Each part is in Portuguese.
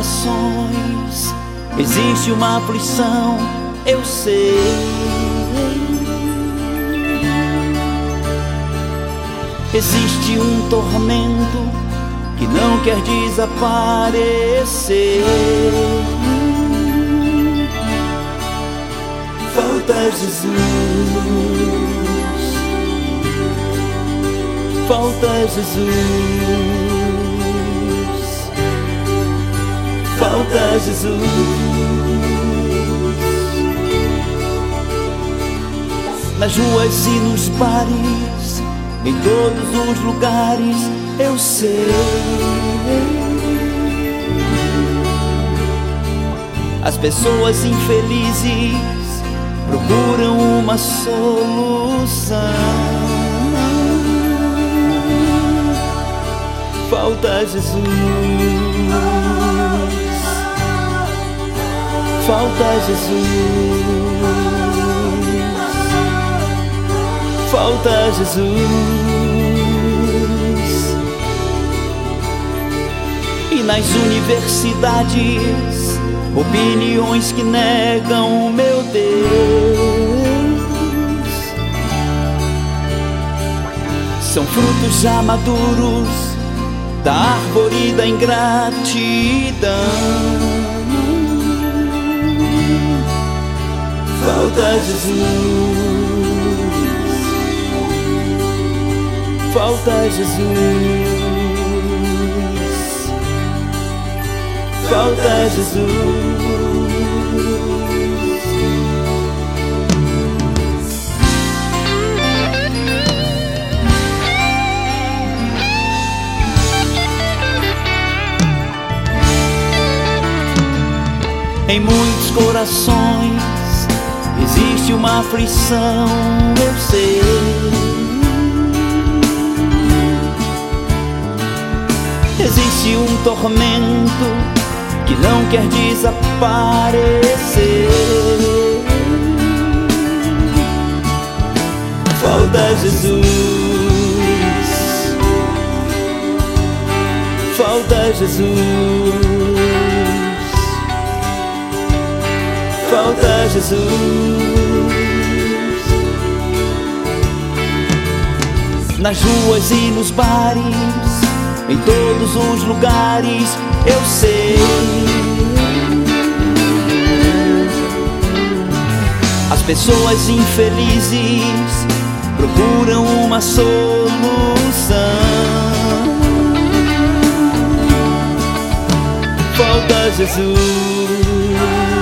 corações existe uma aflição, eu sei. Existe um tormento que não quer desaparecer. Falta Jesus, falta Jesus, falta Jesus. Nas ruas e nos bares, em todos os lugares, eu sei. As pessoas infelizes procuram uma solução. Falta Jesus, falta Jesus, falta Jesus. E nas universidades, opiniões que negam meu Deus são frutos já maduros da árvore da ingratidão. Falta Jesus, falta Jesus, falta Jesus. Em muitos corações existe uma aflição, eu sei. Existe um tormento que não quer desaparecer. Falta Jesus, falta Jesus, falta Jesus. Nas ruas e nos bares, em todos os lugares, eu sei. As pessoas infelizes procuram uma solução. Falta Jesus,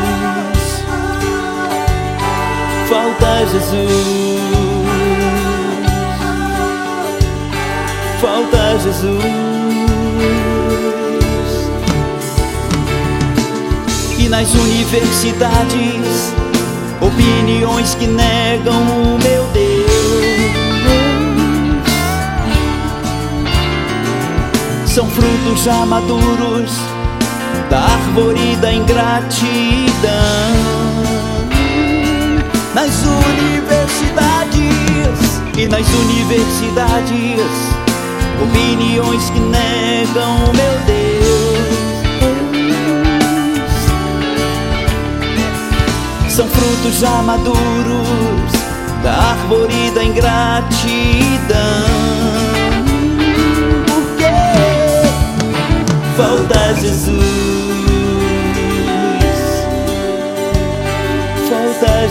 falta Jesus, falta Jesus. E nas universidades, opiniões que negam o meu Deus são frutos já maduros da árvore da ingratidão. Nas universidades e nas universidades, opiniões que negam meu Deus são frutos já maduros da árvore da ingratidão. Porque falta Jesus, falta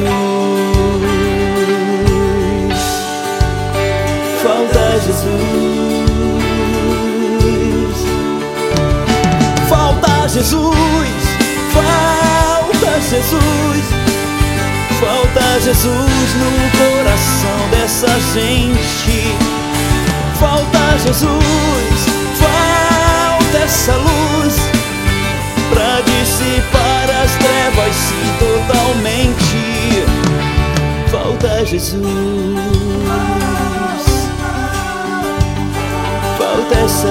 Jesus, falta Jesus, falta Jesus, falta Jesus, falta Jesus no coração dessa gente. Falta Jesus, falta essa luz pra dissipar as trevas, sim, totalmente. Falta Jesus, falta essa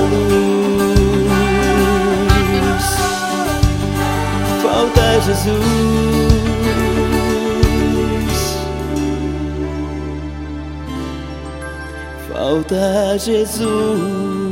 luz, falta Jesus, falta Jesus.